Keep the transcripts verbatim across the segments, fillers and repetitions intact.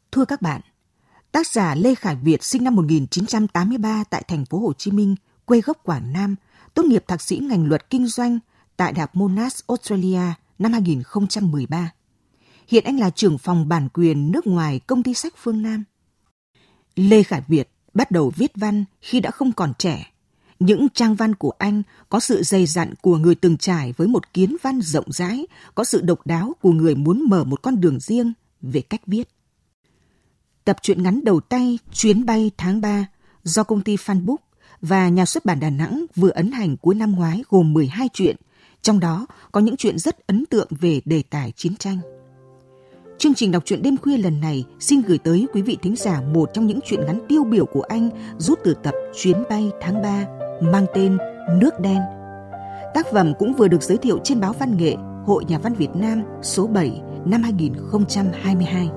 Thưa các bạn, tác giả Lê Khải Việt sinh năm một nghìn chín trăm tám mươi ba tại thành phố Hồ Chí Minh, quê gốc Quảng Nam, tốt nghiệp thạc sĩ ngành luật kinh doanh tại Đại học Monash, Australia năm hai nghìn không trăm mười ba. Hiện anh là trưởng phòng bản quyền nước ngoài công ty sách Phương Nam. Lê Khải Việt bắt đầu viết văn khi đã không còn trẻ. Những trang văn của anh có sự dày dặn của người từng trải với một kiến văn rộng rãi, có sự độc đáo của người muốn mở một con đường riêng về cách viết. Tập truyện ngắn đầu tay Chuyến bay tháng ba do công ty Phan Book và nhà xuất bản Đà Nẵng vừa ấn hành cuối năm ngoái gồm mười hai truyện, trong đó có những truyện rất ấn tượng về đề tài chiến tranh. Chương trình đọc truyện đêm khuya lần này xin gửi tới quý vị thính giả một trong những truyện ngắn tiêu biểu của anh rút từ tập Chuyến bay tháng ba mang tên Nước đen. Tác phẩm cũng vừa được giới thiệu trên báo Văn nghệ Hội Nhà văn Việt Nam số bảy năm hai nghìn không trăm hai mươi hai.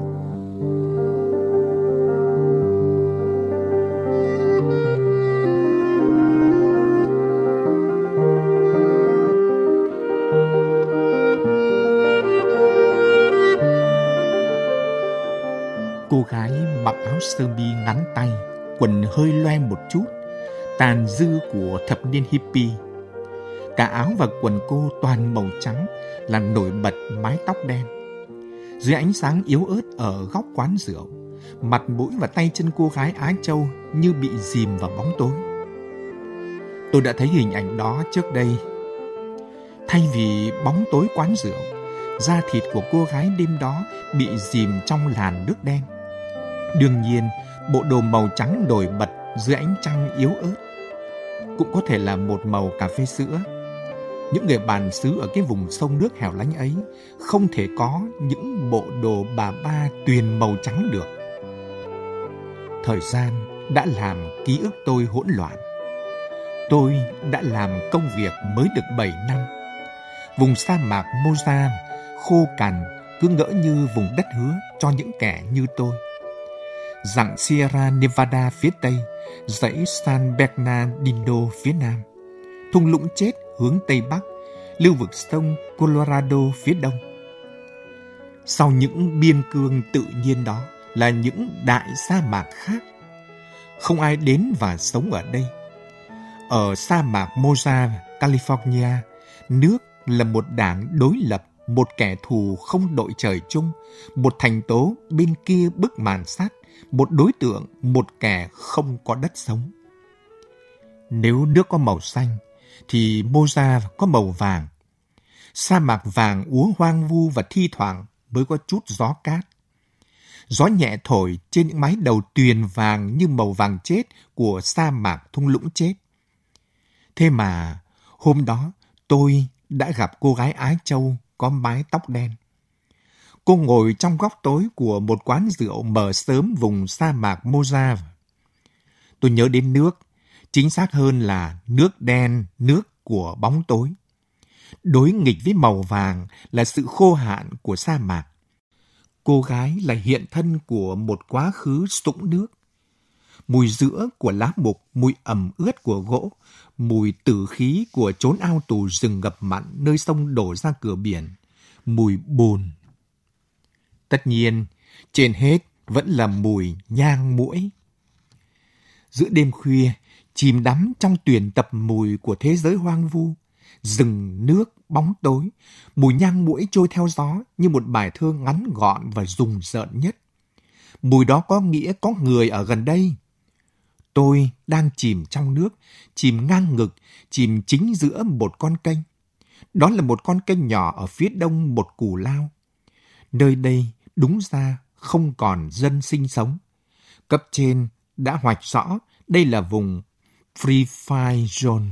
Cô gái mặc áo sơ mi ngắn tay, quần hơi loe một chút, tàn dư của thập niên hippie. Cả áo và quần cô toàn màu trắng, làm nổi bật mái tóc đen. Dưới ánh sáng yếu ớt ở góc quán rượu, mặt mũi và tay chân cô gái Á Châu như bị dìm vào bóng tối. Tôi đã thấy hình ảnh đó trước đây. Thay vì bóng tối quán rượu, da thịt của cô gái đêm đó bị dìm trong làn nước đen. Đương nhiên, bộ đồ màu trắng nổi bật dưới ánh trăng yếu ớt cũng có thể là một màu cà phê sữa. Những người bản xứ ở cái vùng sông nước hẻo lánh ấy không thể có những bộ đồ bà ba tuyền màu trắng được. Thời gian đã làm ký ức tôi hỗn loạn. Tôi đã làm công việc mới được bảy năm. Vùng sa mạc Mojave khô cằn cứ ngỡ như vùng đất hứa cho những kẻ như tôi. Dặng Sierra Nevada phía tây, dãy San Bernardino phía nam, thung lũng chết hướng tây bắc, lưu vực sông Colorado phía đông. Sau những biên cương tự nhiên đó là những đại sa mạc khác. Không ai đến và sống ở đây. Ở sa mạc Mojave, California, nước là một đảng đối lập, một kẻ thù không đội trời chung, một thành tố bên kia bức màn sắt, một đối tượng, một kẻ không có đất sống. Nếu nước có màu xanh, thì Mojave có màu vàng. Sa mạc vàng úa hoang vu và thi thoảng mới có chút gió cát. Gió nhẹ thổi trên những mái đầu tuyền vàng như màu vàng chết của sa mạc thung lũng chết. Thế mà, hôm đó tôi đã gặp cô gái Á Châu có mái tóc đen. Cô ngồi trong góc tối của một quán rượu mở sớm vùng sa mạc Mojave. Tôi nhớ đến nước, chính xác hơn là nước đen, nước của bóng tối. Đối nghịch với màu vàng là sự khô hạn của sa mạc. Cô gái là hiện thân của một quá khứ sũng nước. Mùi giữa của lá mục, mùi ẩm ướt của gỗ, mùi tử khí của chốn ao tù rừng ngập mặn nơi sông đổ ra cửa biển, mùi bùn. Tất nhiên, trên hết vẫn là mùi nhang muỗi. Giữa đêm khuya, chìm đắm trong tuyển tập mùi của thế giới hoang vu, rừng, nước, bóng tối, mùi nhang muỗi trôi theo gió như một bài thơ ngắn gọn và rùng rợn nhất. Mùi đó có nghĩa có người ở gần đây. Tôi đang chìm trong nước, chìm ngang ngực, chìm chính giữa một con kênh. Đó là một con kênh nhỏ ở phía đông một cù lao. Nơi đây đúng ra không còn dân sinh sống. Cấp trên đã hoạch rõ đây là vùng Free Fire Zone.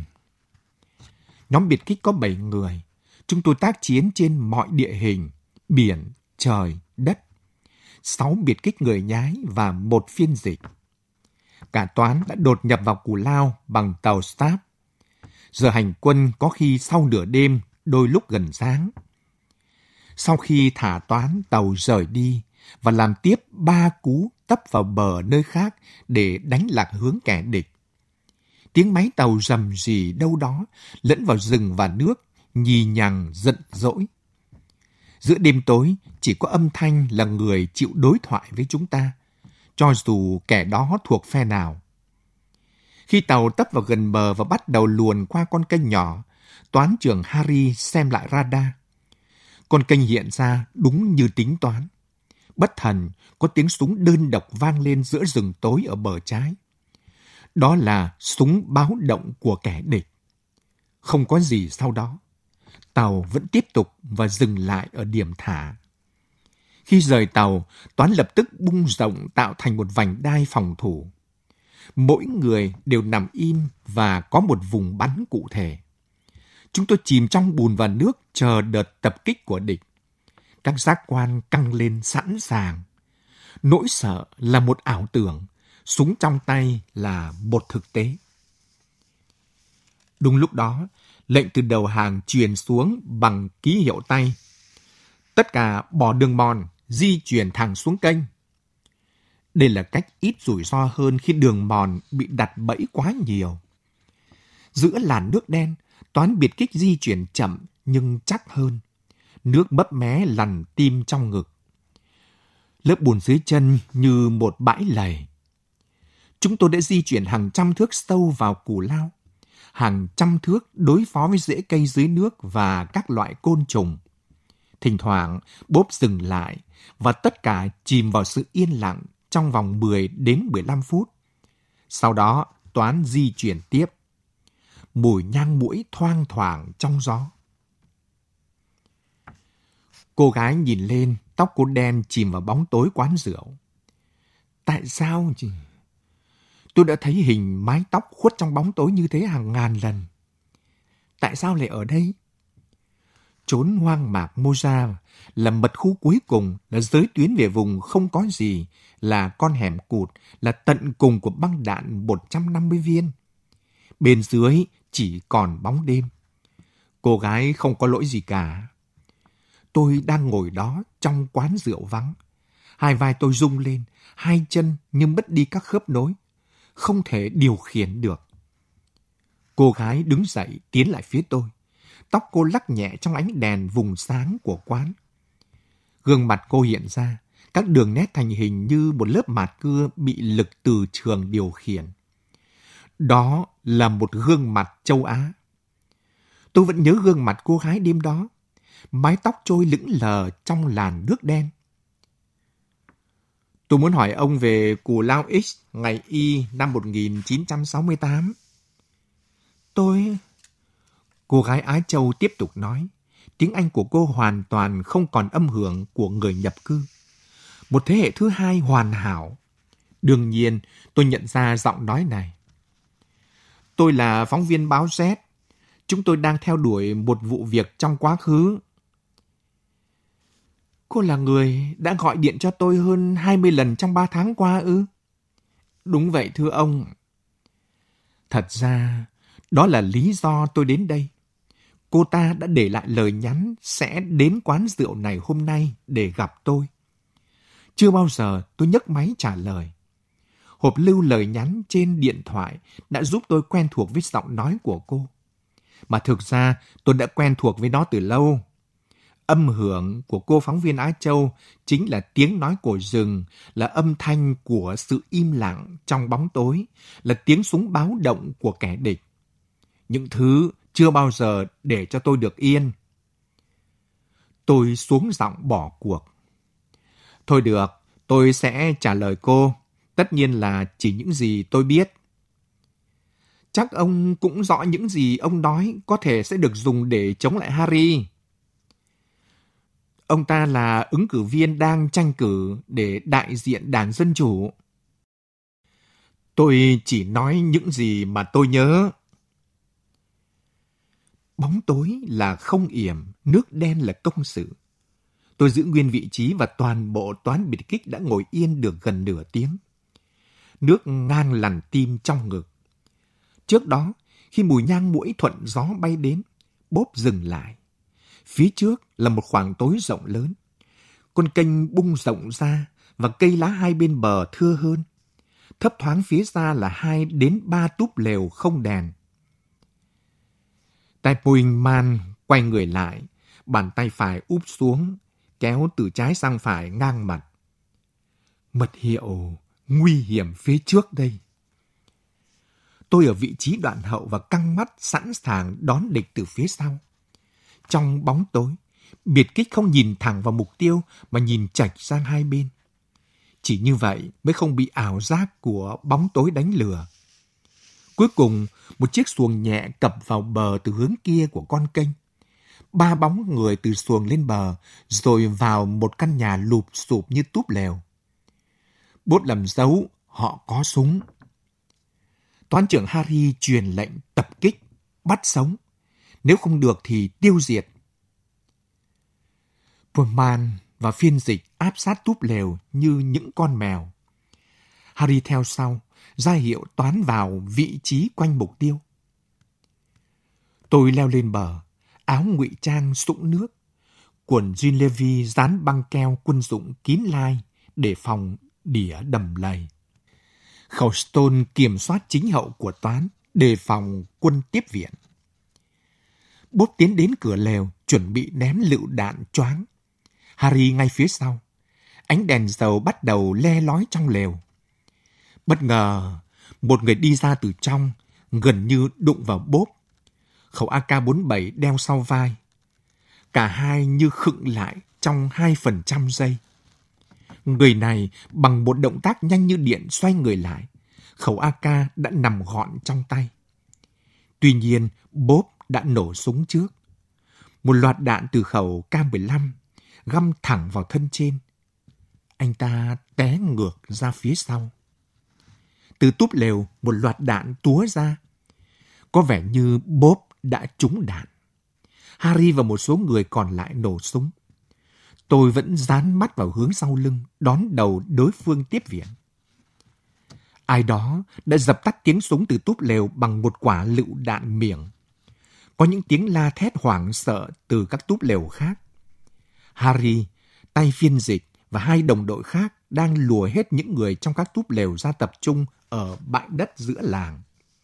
Nhóm biệt kích có bảy người. Chúng tôi tác chiến trên mọi địa hình, biển, trời, đất. Sáu biệt kích người nhái và một phiên dịch. Cả toán đã đột nhập vào Cù Lao bằng tàu Staff. Giờ hành quân có khi sau nửa đêm, đôi lúc gần sáng. Sau khi thả toán, tàu rời đi và làm tiếp ba cú tấp vào bờ nơi khác để đánh lạc hướng kẻ địch. Tiếng máy tàu rầm rì đâu đó lẫn vào rừng và nước, nhì nhằng giận dỗi. Giữa đêm tối, chỉ có âm thanh là người chịu đối thoại với chúng ta, cho dù kẻ đó thuộc phe nào. Khi tàu tấp vào gần bờ và bắt đầu luồn qua con kênh nhỏ, toán trưởng Harry xem lại radar. Con kênh hiện ra đúng như tính toán. Bất thần, có tiếng súng đơn độc vang lên giữa rừng tối ở bờ trái. Đó là súng báo động của kẻ địch. Không có gì sau đó. Tàu vẫn tiếp tục và dừng lại ở điểm thả. Khi rời tàu, Toán lập tức bung rộng tạo thành một vành đai phòng thủ. Mỗi người đều nằm im và có một vùng bắn cụ thể. Chúng tôi chìm trong bùn và nước chờ đợt tập kích của địch. Các giác quan căng lên sẵn sàng. Nỗi sợ là một ảo tưởng, súng trong tay là một thực tế. Đúng lúc đó, lệnh từ đầu hàng truyền xuống bằng ký hiệu tay. Tất cả bỏ đường mòn, di chuyển thẳng xuống kênh. Đây là cách ít rủi ro hơn khi đường mòn bị đặt bẫy quá nhiều. Giữa làn nước đen, Toán biệt kích di chuyển chậm nhưng chắc hơn. Nước bấp mé lằn tim trong ngực. Lớp bùn dưới chân như một bãi lầy. Chúng tôi đã di chuyển hàng trăm thước sâu vào cù lao. Hàng trăm thước đối phó với rễ cây dưới nước và các loại côn trùng. Thỉnh thoảng, bốp dừng lại và tất cả chìm vào sự yên lặng trong vòng mười đến mười lăm phút. Sau đó, Toán di chuyển tiếp. Mùi nhang muỗi thoang thoảng trong gió. Cô gái nhìn lên, tóc cô đen chìm vào bóng tối quán rượu. Tại sao chứ? Tôi đã thấy hình mái tóc khuất trong bóng tối như thế hàng ngàn lần. Tại sao lại ở đây? Chốn hoang mạc Moza là mật khu cuối cùng, là giới tuyến về vùng không có gì, là con hẻm cụt, là tận cùng của băng đạn một trăm năm mươi viên. Bên dưới chỉ còn bóng đêm. Cô gái không có lỗi gì cả. Tôi đang ngồi đó trong quán rượu vắng. Hai vai tôi rung lên, hai chân nhưng mất đi các khớp nối. Không thể điều khiển được. Cô gái đứng dậy tiến lại phía tôi. Tóc cô lắc nhẹ trong ánh đèn vùng sáng của quán. Gương mặt cô hiện ra, các đường nét thành hình như một lớp mạt cưa bị lực từ trường điều khiển. Đó là một gương mặt châu Á. Tôi vẫn nhớ gương mặt cô gái đêm đó. Mái tóc trôi lững lờ trong làn nước đen. Tôi muốn hỏi ông về Cù Lao X ngày Y năm một nghìn chín trăm sáu mươi tám. Tôi... Cô gái Á Châu tiếp tục nói. Tiếng Anh của cô hoàn toàn không còn âm hưởng của người nhập cư. Một thế hệ thứ hai hoàn hảo. Đương nhiên, tôi nhận ra giọng nói này. Tôi là phóng viên báo Z. Chúng tôi đang theo đuổi một vụ việc trong quá khứ. Cô là người đã gọi điện cho tôi hơn hai mươi lần trong ba tháng qua ư? Đúng vậy thưa ông. Thật ra, đó là lý do tôi đến đây. Cô ta đã để lại lời nhắn sẽ đến quán rượu này hôm nay để gặp tôi. Chưa bao giờ tôi nhấc máy trả lời. Hộp lưu lời nhắn trên điện thoại đã giúp tôi quen thuộc với giọng nói của cô. Mà thực ra tôi đã quen thuộc với nó từ lâu. Âm hưởng của cô phóng viên Á Châu chính là tiếng nói của rừng, là âm thanh của sự im lặng trong bóng tối, là tiếng súng báo động của kẻ địch. Những thứ chưa bao giờ để cho tôi được yên. Tôi xuống giọng bỏ cuộc. Thôi được, tôi sẽ trả lời cô. Tất nhiên là chỉ những gì tôi biết. Chắc ông cũng rõ những gì ông nói có thể sẽ được dùng để chống lại Harry. Ông ta là ứng cử viên đang tranh cử để đại diện Đảng Dân Chủ. Tôi chỉ nói những gì mà tôi nhớ. Bóng tối là không yểm, nước đen là công sự. Tôi giữ nguyên vị trí và toàn bộ toán biệt kích đã ngồi yên được gần nửa tiếng. Nước ngang lằn tim trong ngực. Trước đó, khi mùi nhang muỗi thuận gió bay đến, bốp dừng lại. Phía trước là một khoảng tối rộng lớn. Con kênh bung rộng ra và cây lá hai bên bờ thưa hơn. Thấp thoáng phía xa là hai đến ba túp lều không đèn. Tai Poingman quay người lại, bàn tay phải úp xuống, kéo từ trái sang phải ngang mặt. Mật hiệu nguy hiểm phía trước đây. Tôi ở vị trí đoạn hậu và căng mắt sẵn sàng đón địch từ phía sau. Trong bóng tối, biệt kích không nhìn thẳng vào mục tiêu mà nhìn chệch sang hai bên. Chỉ như vậy mới không bị ảo giác của bóng tối đánh lừa. Cuối cùng, một chiếc xuồng nhẹ cập vào bờ từ hướng kia của con kênh. Ba bóng người từ xuồng lên bờ, rồi vào một căn nhà lụp xụp như túp lều. Bốt làm dấu, họ có súng. Toán trưởng Harry truyền lệnh tập kích, bắt sống. Nếu không được thì tiêu diệt. Pullman và phiên dịch áp sát túp lều như những con mèo. Harry theo sau, ra hiệu Toán vào vị trí quanh mục tiêu. Tôi leo lên bờ, áo ngụy trang sũng nước, quần jean Levi dán băng keo quân dụng kín lai để phòng đỉa đầm lầy. Khẩu Stone kiểm soát chính hậu của Toán, đề phòng quân tiếp viện. Bốp tiến đến cửa lều, chuẩn bị ném lựu đạn choáng. Harry ngay phía sau. Ánh đèn dầu bắt đầu le lói trong lều. Bất ngờ, một người đi ra từ trong, gần như đụng vào Bốp. Khẩu a ca bốn mươi bảy đeo sau vai. Cả hai như khựng lại trong hai phần trăm giây. Người này bằng một động tác nhanh như điện xoay người lại. Khẩu a ca đã nằm gọn trong tay. Tuy nhiên, Bốp đã nổ súng trước. Một loạt đạn từ khẩu K mười lăm găm thẳng vào thân trên. Anh ta té ngược ra phía sau. Từ túp lều, một loạt đạn túa ra. Có vẻ như Bốp đã trúng đạn. Harry và một số người còn lại nổ súng. Tôi vẫn dán mắt vào hướng sau lưng, đón đầu đối phương tiếp viện. Ai đó đã dập tắt tiếng súng từ túp lều bằng một quả lựu đạn miệng. Có những tiếng la thét hoảng sợ từ các túp lều khác. Harry, tay phiên dịch và hai đồng đội khác đang lùa hết những người trong các túp lều ra tập trung ở bãi đất giữa làng.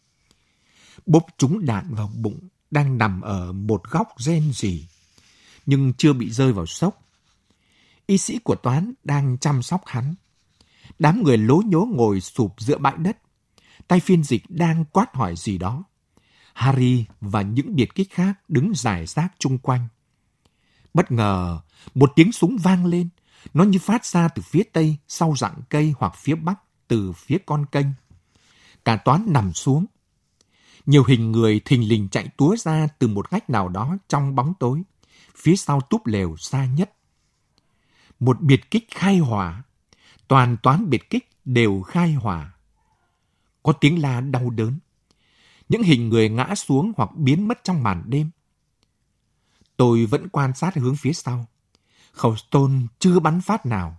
Bốp trúng đạn vào bụng, đang nằm ở một góc rên rỉ, nhưng chưa bị rơi vào sốc. Y sĩ của Toán đang chăm sóc hắn. Đám người lố nhố ngồi sụp giữa bãi đất. Tay phiên dịch đang quát hỏi gì đó. Harry và những biệt kích khác đứng rải rác chung quanh. Bất ngờ, một tiếng súng vang lên. Nó như phát ra từ phía tây, sau rặng cây hoặc phía bắc, từ phía con kênh. Cả Toán nằm xuống. Nhiều hình người thình lình chạy túa ra từ một ngách nào đó trong bóng tối, phía sau túp lều xa nhất. Một biệt kích khai hỏa. Toàn Toán biệt kích đều khai hỏa. Có tiếng la đau đớn. Những hình người ngã xuống hoặc biến mất trong màn đêm. Tôi vẫn quan sát hướng phía sau. Khẩu Stone chưa bắn phát nào.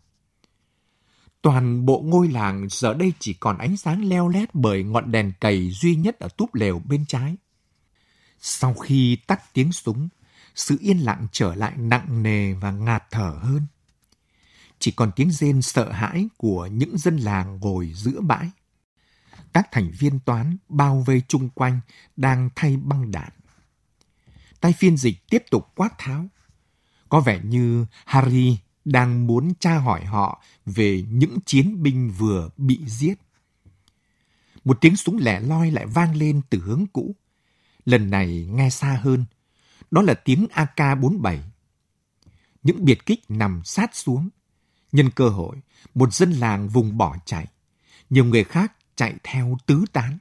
Toàn bộ ngôi làng giờ đây chỉ còn ánh sáng leo lét bởi ngọn đèn cầy duy nhất ở túp lều bên trái. Sau khi tắt tiếng súng, sự yên lặng trở lại nặng nề và ngạt thở hơn. Chỉ còn tiếng rên sợ hãi của những dân làng ngồi giữa bãi. Các thành viên Toán bao vây chung quanh đang thay băng đạn. Tay phiên dịch tiếp tục quát tháo. Có vẻ như Harry đang muốn tra hỏi họ về những chiến binh vừa bị giết. Một tiếng súng lẻ loi lại vang lên từ hướng cũ. Lần này nghe xa hơn. Đó là tiếng a ca bốn mươi bảy. Những biệt kích nằm sát xuống. Nhân cơ hội, một dân làng vùng bỏ chạy. Nhiều người khác chạy theo tứ tán.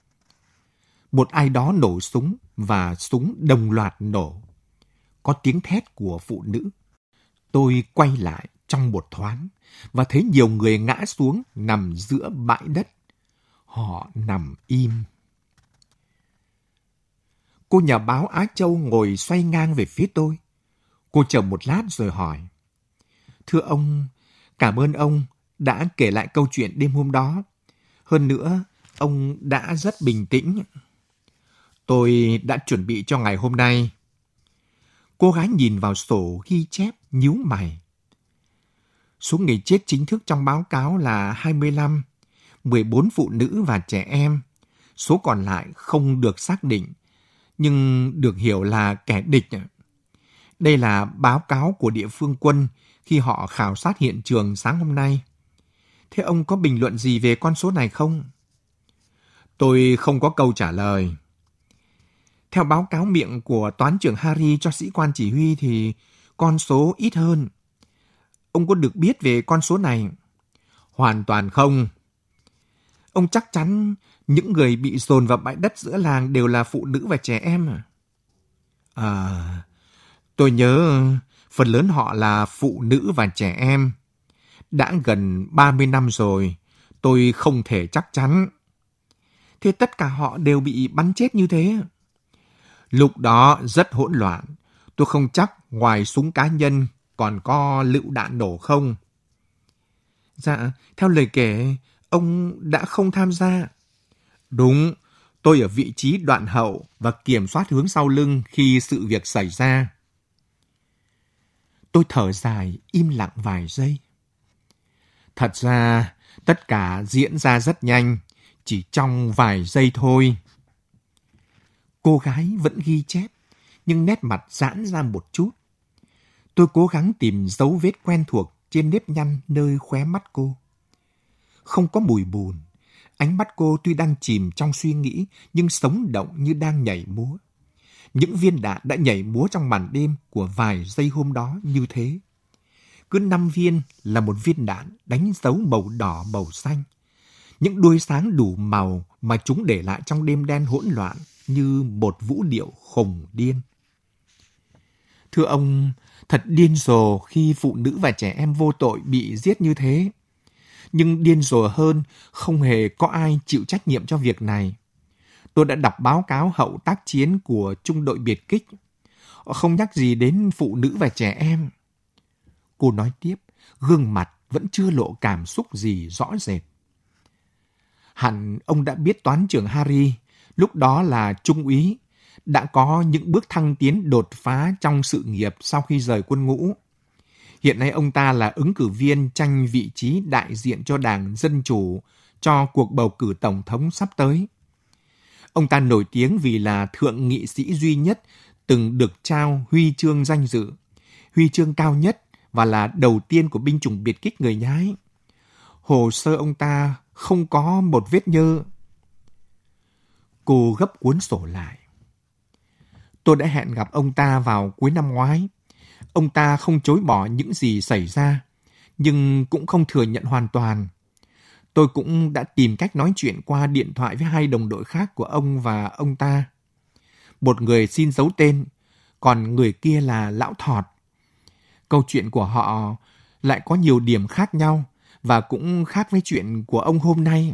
Một ai đó nổ súng và súng đồng loạt nổ. Có tiếng thét của phụ nữ. Tôi quay lại trong một thoáng và thấy nhiều người ngã xuống nằm giữa bãi đất. Họ nằm im. Cô nhà báo Á Châu ngồi xoay ngang về phía tôi. Cô chờ một lát rồi hỏi. Thưa ông, cảm ơn ông đã kể lại câu chuyện đêm hôm đó. Hơn nữa, ông đã rất bình tĩnh. Tôi đã chuẩn bị cho ngày hôm nay. Cô gái nhìn vào sổ ghi chép, nhíu mày. Số người chết chính thức trong báo cáo là hai mươi lăm, mười bốn phụ nữ và trẻ em. Số còn lại không được xác định, nhưng được hiểu là kẻ địch. Đây là báo cáo của địa phương quân, khi họ khảo sát hiện trường sáng hôm nay. Thế ông có bình luận gì về con số này không? Tôi không có câu trả lời. Theo báo cáo miệng của toán trưởng Harry cho sĩ quan chỉ huy thì con số ít hơn. Ông có được biết về con số này? Hoàn toàn không. Ông chắc chắn những người bị dồn vào bãi đất giữa làng đều là phụ nữ và trẻ em à? À, tôi nhớ phần lớn họ là phụ nữ và trẻ em. Đã gần ba mươi năm rồi, tôi không thể chắc chắn. Thế tất cả họ đều bị bắn chết như thế? Lúc đó rất hỗn loạn. Tôi không chắc ngoài súng cá nhân còn có lựu đạn nổ không. Dạ, theo lời kể, ông đã không tham gia. Đúng, tôi ở vị trí đoạn hậu và kiểm soát hướng sau lưng khi sự việc xảy ra. Tôi thở dài, im lặng vài giây. Thật ra, tất cả diễn ra rất nhanh, chỉ trong vài giây thôi. Cô gái vẫn ghi chép, nhưng nét mặt giãn ra một chút. Tôi cố gắng tìm dấu vết quen thuộc trên nếp nhăn nơi khóe mắt cô. Không có mùi bùn. Ánh mắt cô tuy đang chìm trong suy nghĩ, nhưng sống động như đang nhảy múa. Những viên đạn đã nhảy múa trong màn đêm của vài giây hôm đó như thế. Cứ năm viên là một viên đạn đánh dấu màu đỏ màu xanh. Những đuôi sáng đủ màu mà chúng để lại trong đêm đen hỗn loạn như một vũ điệu khùng điên. Thưa ông, thật điên rồ khi phụ nữ và trẻ em vô tội bị giết như thế. Nhưng điên rồ hơn, không hề có ai chịu trách nhiệm cho việc này. Tôi đã đọc báo cáo hậu tác chiến của trung đội biệt kích. Họ không nhắc gì đến phụ nữ và trẻ em. Cô nói tiếp, gương mặt vẫn chưa lộ cảm xúc gì rõ rệt. Hẳn ông đã biết toán trưởng Harry, lúc đó là trung úy, đã có những bước thăng tiến đột phá trong sự nghiệp sau khi rời quân ngũ. Hiện nay ông ta là ứng cử viên tranh vị trí đại diện cho Đảng Dân Chủ cho cuộc bầu cử tổng thống sắp tới. Ông ta nổi tiếng vì là thượng nghị sĩ duy nhất từng được trao huy chương danh dự, huy chương cao nhất và là đầu tiên của binh chủng biệt kích người Nhái. Hồ sơ ông ta không có một vết nhơ. Cô gấp cuốn sổ lại. Tôi đã hẹn gặp ông ta vào cuối năm ngoái. Ông ta không chối bỏ những gì xảy ra, nhưng cũng không thừa nhận hoàn toàn. Tôi cũng đã tìm cách nói chuyện qua điện thoại với hai đồng đội khác của ông và ông ta. Một người xin giấu tên, còn người kia là Lão Thọt. Câu chuyện của họ lại có nhiều điểm khác nhau và cũng khác với chuyện của ông hôm nay.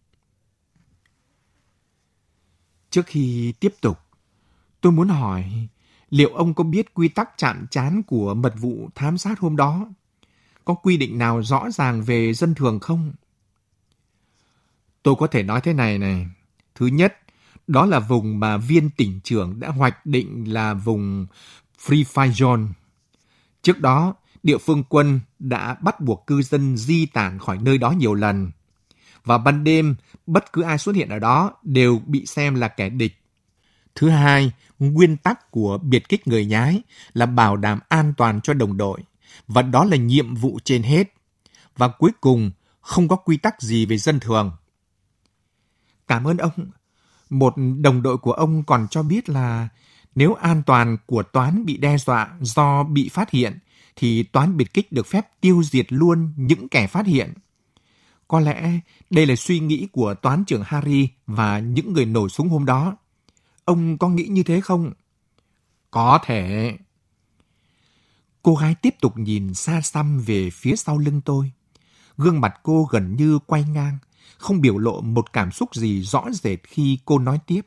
Trước khi tiếp tục, tôi muốn hỏi, liệu ông có biết quy tắc chạm trán của mật vụ thám sát hôm đó? Có quy định nào rõ ràng về dân thường không? Tôi có thể nói thế này này. Thứ nhất, đó là vùng mà viên tỉnh trưởng đã hoạch định là vùng Free Fire Zone. Trước đó, địa phương quân đã bắt buộc cư dân di tản khỏi nơi đó nhiều lần. Vào ban đêm, bất cứ ai xuất hiện ở đó đều bị xem là kẻ địch. Thứ hai, nguyên tắc của biệt kích người Nhái là bảo đảm an toàn cho đồng đội, và đó là nhiệm vụ trên hết. Và cuối cùng, không có quy tắc gì về dân thường. Cảm ơn ông. Một đồng đội của ông còn cho biết là nếu an toàn của toán bị đe dọa do bị phát hiện, thì toán biệt kích được phép tiêu diệt luôn những kẻ phát hiện. Có lẽ đây là suy nghĩ của toán trưởng Harry và những người nổ súng hôm đó. Ông có nghĩ như thế không? Có thể. Cô gái tiếp tục nhìn xa xăm về phía sau lưng tôi. Gương mặt cô gần như quay ngang, không biểu lộ một cảm xúc gì rõ rệt khi cô nói tiếp.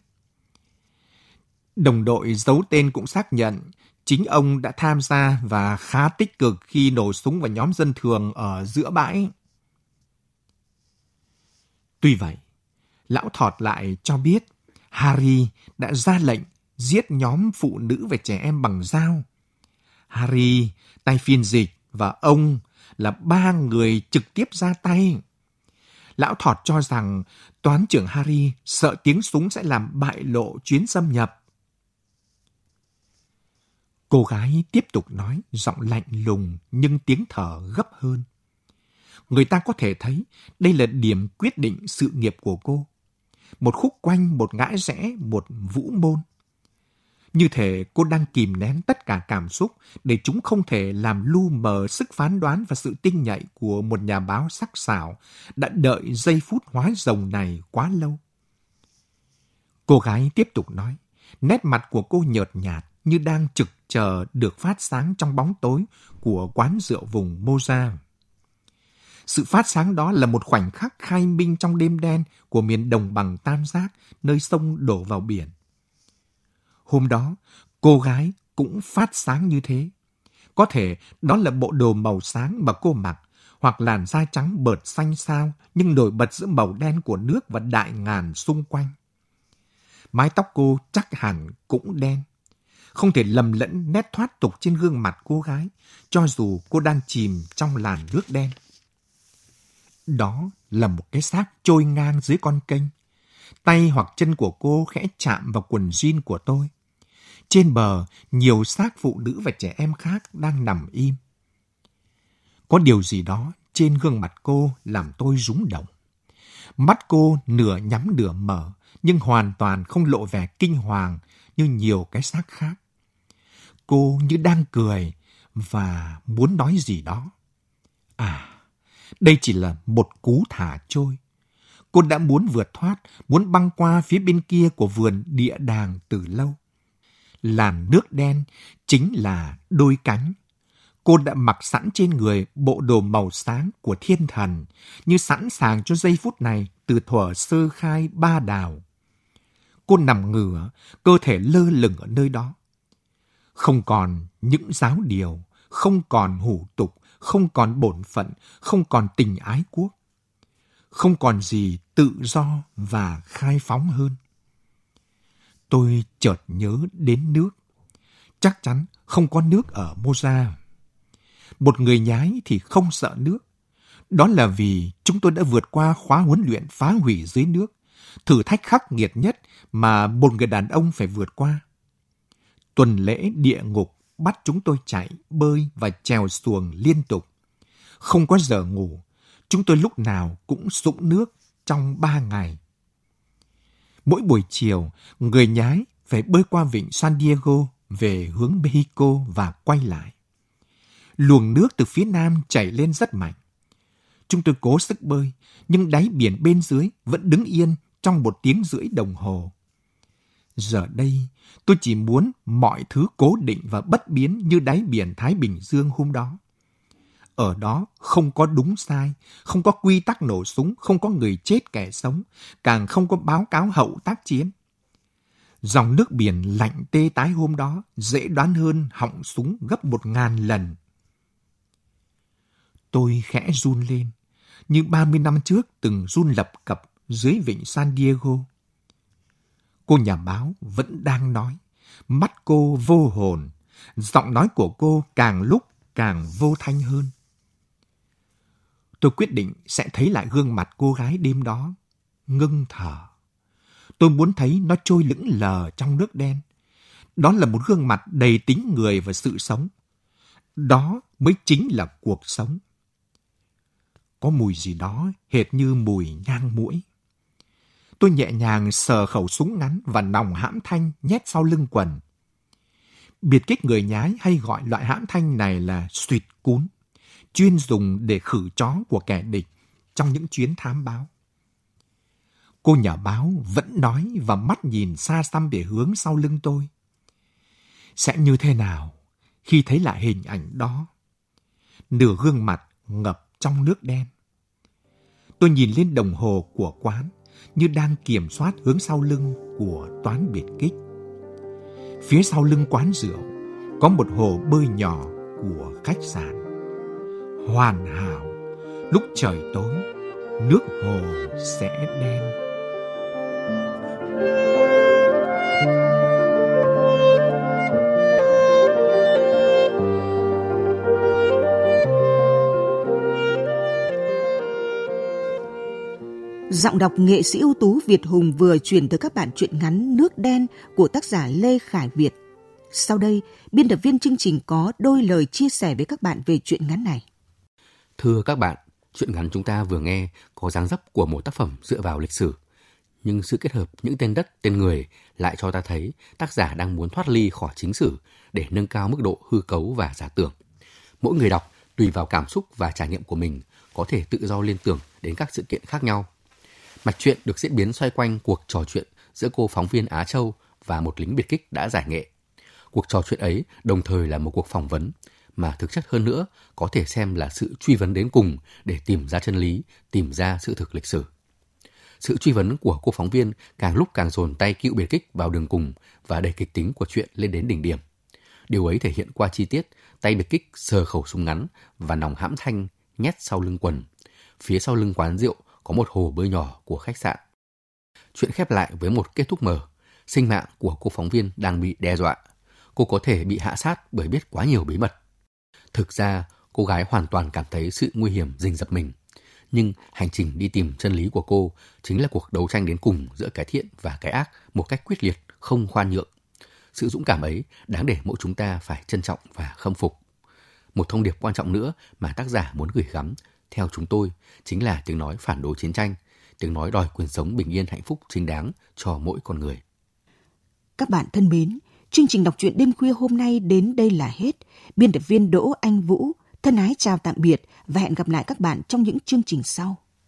Đồng đội giấu tên cũng xác nhận chính ông đã tham gia và khá tích cực khi nổ súng vào nhóm dân thường ở giữa bãi. Tuy vậy, Lão Thọt lại cho biết Harry đã ra lệnh giết nhóm phụ nữ và trẻ em bằng dao. Harry, tay phiên dịch và ông là ba người trực tiếp ra tay. Lão Thọt cho rằng toán trưởng Harry sợ tiếng súng sẽ làm bại lộ chuyến xâm nhập. Cô gái tiếp tục nói, giọng lạnh lùng nhưng tiếng thở gấp hơn. Người ta có thể thấy đây là điểm quyết định sự nghiệp của cô. Một khúc quanh, một ngã rẽ, một vũ môn. Như thể cô đang kìm nén tất cả cảm xúc để chúng không thể làm lu mờ sức phán đoán và sự tinh nhạy của một nhà báo sắc sảo đã đợi giây phút hóa rồng này quá lâu. Cô gái tiếp tục nói, nét mặt của cô nhợt nhạt như đang trực chờ được phát sáng trong bóng tối của quán rượu vùng Moza. Sự phát sáng đó là một khoảnh khắc khai minh trong đêm đen của miền đồng bằng Tam Giác, nơi sông đổ vào biển. Hôm đó, cô gái cũng phát sáng như thế. Có thể đó là bộ đồ màu sáng mà cô mặc, hoặc làn da trắng bợt xanh xao nhưng nổi bật giữa màu đen của nước và đại ngàn xung quanh. Mái tóc cô chắc hẳn cũng đen. Không thể lầm lẫn nét thoát tục trên gương mặt cô gái, cho dù cô đang chìm trong làn nước đen. Đó là một cái xác trôi ngang dưới con kênh. Tay hoặc chân của cô khẽ chạm vào quần jean của tôi. Trên bờ, nhiều xác phụ nữ và trẻ em khác đang nằm im. Có điều gì đó trên gương mặt cô làm tôi rúng động. Mắt cô nửa nhắm nửa mở, nhưng hoàn toàn không lộ vẻ kinh hoàng như nhiều cái xác khác. Cô như đang cười và muốn nói gì đó. À, đây chỉ là một cú thả trôi. Cô đã muốn vượt thoát, muốn băng qua phía bên kia của vườn địa đàng từ lâu. Làn nước đen chính là đôi cánh. Cô đã mặc sẵn trên người bộ đồ màu sáng của thiên thần, như sẵn sàng cho giây phút này từ thuở sơ khai ba đào. Cô nằm ngửa, cơ thể lơ lửng ở nơi đó. Không còn những giáo điều, không còn hủ tục, không còn bổn phận, không còn tình ái quốc. Không còn gì tự do và khai phóng hơn. Tôi chợt nhớ đến nước. Chắc chắn không có nước ở Moza. Một người nhái thì không sợ nước. Đó là vì chúng tôi đã vượt qua khóa huấn luyện phá hủy dưới nước, thử thách khắc nghiệt nhất mà một người đàn ông phải vượt qua. Tuần lễ địa ngục bắt chúng tôi chạy, bơi và chèo xuồng liên tục. Không có giờ ngủ, chúng tôi lúc nào cũng sũng nước trong ba ngày. Mỗi buổi chiều, người nhái phải bơi qua vịnh San Diego về hướng Mexico và quay lại. Luồng nước từ phía nam chảy lên rất mạnh. Chúng tôi cố sức bơi, nhưng đáy biển bên dưới vẫn đứng yên trong một tiếng rưỡi đồng hồ. Giờ đây, tôi chỉ muốn mọi thứ cố định và bất biến như đáy biển Thái Bình Dương hôm đó. Ở đó không có đúng sai, không có quy tắc nổ súng, không có người chết kẻ sống, càng không có báo cáo hậu tác chiến. Dòng nước biển lạnh tê tái hôm đó dễ đoán hơn họng súng gấp một ngàn lần. Tôi khẽ run lên, như ba mươi năm trước từng run lập cập dưới vịnh San Diego. Cô nhà báo vẫn đang nói, mắt cô vô hồn, giọng nói của cô càng lúc càng vô thanh hơn. Tôi quyết định sẽ thấy lại gương mặt cô gái đêm đó, ngưng thở. Tôi muốn thấy nó trôi lững lờ trong nước đen. Đó là một gương mặt đầy tính người và sự sống. Đó mới chính là cuộc sống. Có mùi gì đó hệt như mùi nhang muỗi. Tôi nhẹ nhàng sờ khẩu súng ngắn và nòng hãm thanh nhét sau lưng quần. Biệt kích người nhái hay gọi loại hãm thanh này là xuyệt cún, chuyên dùng để khử chó của kẻ địch trong những chuyến thám báo. Cô nhà báo vẫn nói và mắt nhìn xa xăm về hướng sau lưng tôi. Sẽ như thế nào khi thấy lại hình ảnh đó? Nửa gương mặt ngập trong nước đen. Tôi nhìn lên đồng hồ của quán như đang kiểm soát hướng sau lưng của toán biệt kích. Phía sau lưng quán rượu có một hồ bơi nhỏ của khách sạn. Hoàn hảo, lúc trời tối, nước hồ sẽ đen. Giọng đọc nghệ sĩ ưu tú Việt Hùng vừa chuyển tới các bạn truyện ngắn Nước Đen của tác giả Lê Khải Việt. Sau đây, biên tập viên chương trình có đôi lời chia sẻ với các bạn về truyện ngắn này. Thưa các bạn, truyện ngắn chúng ta vừa nghe có dáng dấp của một tác phẩm dựa vào lịch sử. Nhưng sự kết hợp những tên đất, tên người lại cho ta thấy tác giả đang muốn thoát ly khỏi chính sử để nâng cao mức độ hư cấu và giả tưởng. Mỗi người đọc, tùy vào cảm xúc và trải nghiệm của mình, có thể tự do liên tưởng đến các sự kiện khác nhau. Mạch truyện được diễn biến xoay quanh cuộc trò chuyện giữa cô phóng viên Á Châu và một lính biệt kích đã giải nghệ. Cuộc trò chuyện ấy đồng thời là một cuộc phỏng vấn, mà thực chất hơn nữa có thể xem là sự truy vấn đến cùng để tìm ra chân lý, tìm ra sự thực lịch sử. Sự truy vấn của cô phóng viên càng lúc càng dồn tay cựu biệt kích vào đường cùng và đẩy kịch tính của chuyện lên đến đỉnh điểm. Điều ấy thể hiện qua chi tiết tay biệt kích sờ khẩu súng ngắn và nòng hãm thanh nhét sau lưng quần. Phía sau lưng quán rượu có một hồ bơi nhỏ của khách sạn. Chuyện khép lại với một kết thúc mờ. Sinh mạng của cô phóng viên đang bị đe dọa. Cô có thể bị hạ sát bởi biết quá nhiều bí mật. Thực ra, cô gái hoàn toàn cảm thấy sự nguy hiểm rình rập mình. Nhưng hành trình đi tìm chân lý của cô chính là cuộc đấu tranh đến cùng giữa cái thiện và cái ác một cách quyết liệt, không khoan nhượng. Sự dũng cảm ấy đáng để mỗi chúng ta phải trân trọng và khâm phục. Một thông điệp quan trọng nữa mà tác giả muốn gửi gắm, theo chúng tôi, chính là tiếng nói phản đối chiến tranh, tiếng nói đòi quyền sống bình yên hạnh phúc chính đáng cho mỗi con người. Các bạn thân mến, chương trình đọc truyện đêm khuya hôm nay đến đây là hết. Biên tập viên Đỗ Anh Vũ thân ái chào tạm biệt và hẹn gặp lại các bạn trong những chương trình sau.